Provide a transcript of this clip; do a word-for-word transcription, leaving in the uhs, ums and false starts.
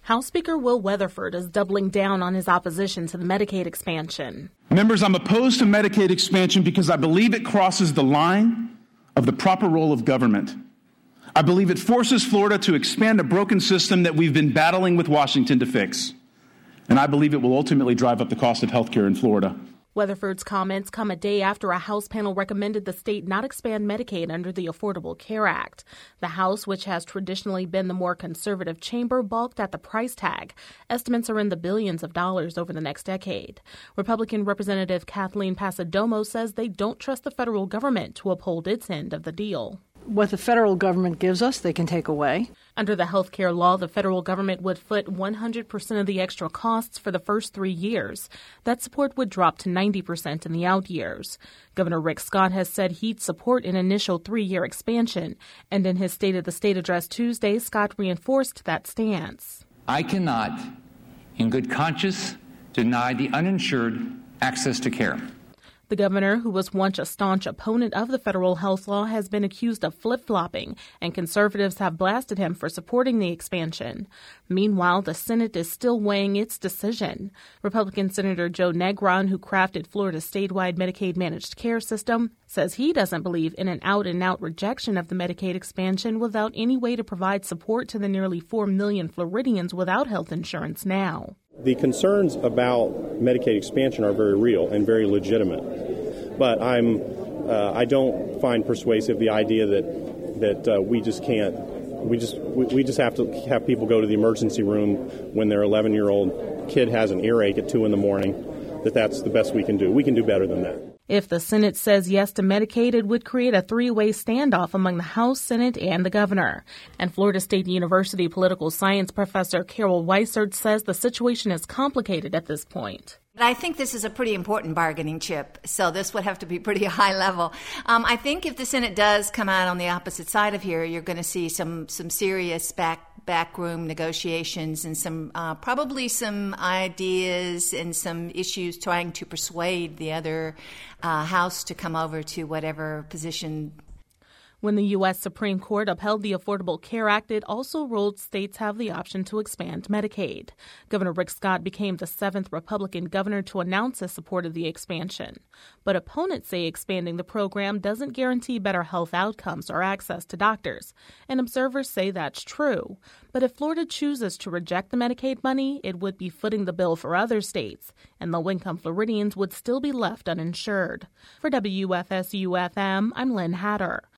House Speaker Will Weatherford is doubling down on his opposition to the Medicaid expansion. Members, I'm opposed to Medicaid expansion because I believe it crosses the line of the proper role of government. I believe it forces Florida to expand a broken system that we've been battling with Washington to fix. And I believe it will ultimately drive up the cost of health care in Florida. Weatherford's comments come a day after a House panel recommended the state not expand Medicaid under the Affordable Care Act. The House, which has traditionally been the more conservative chamber, balked at the price tag. Estimates are in the billions of dollars over the next decade. Republican Representative Kathleen Passidomo says they don't trust the federal government to uphold its end of the deal. What the federal government gives us, they can take away. Under the health care law, the federal government would foot one hundred percent of the extra costs for the first three years. That support would drop to ninety percent in the out years. Governor Rick Scott has said he'd support an initial three-year expansion. And in his State of the State address Tuesday, Scott reinforced that stance. I cannot, in good conscience, deny the uninsured access to care. The governor, who was once a staunch opponent of the federal health law, has been accused of flip-flopping, and conservatives have blasted him for supporting the expansion. Meanwhile, the Senate is still weighing its decision. Republican Senator Joe Negron, who crafted Florida's statewide Medicaid managed care system, says he doesn't believe in an out-and-out rejection of the Medicaid expansion without any way to provide support to the nearly four million Floridians without health insurance now. The concerns about Medicaid expansion are very real and very legitimate, but I'm uh, I don't find persuasive the idea that that uh, we just can't we just we, we just have to have people go to the emergency room when their eleven-year-old kid has an earache at two in the morning. That that's the best we can do. We can do better than that. If the Senate says yes to Medicaid, it would create a three-way standoff among the House, Senate, and the governor. And Florida State University political science professor Carol Weissert says the situation is complicated at this point. I think this is a pretty important bargaining chip, so this would have to be pretty high level. Um, I think if the Senate does come out on the opposite side of here, you're going to see some some serious back backroom negotiations and some uh, probably some ideas and some issues trying to persuade the other uh, House to come over to whatever position. When the U S Supreme Court upheld the Affordable Care Act, it also ruled states have the option to expand Medicaid. Governor Rick Scott became the seventh Republican governor to announce his support of the expansion. But opponents say expanding the program doesn't guarantee better health outcomes or access to doctors, and observers say that's true. But if Florida chooses to reject the Medicaid money, it would be footing the bill for other states, and low-income Floridians would still be left uninsured. For W F S U F M, I'm Lynn Hatter.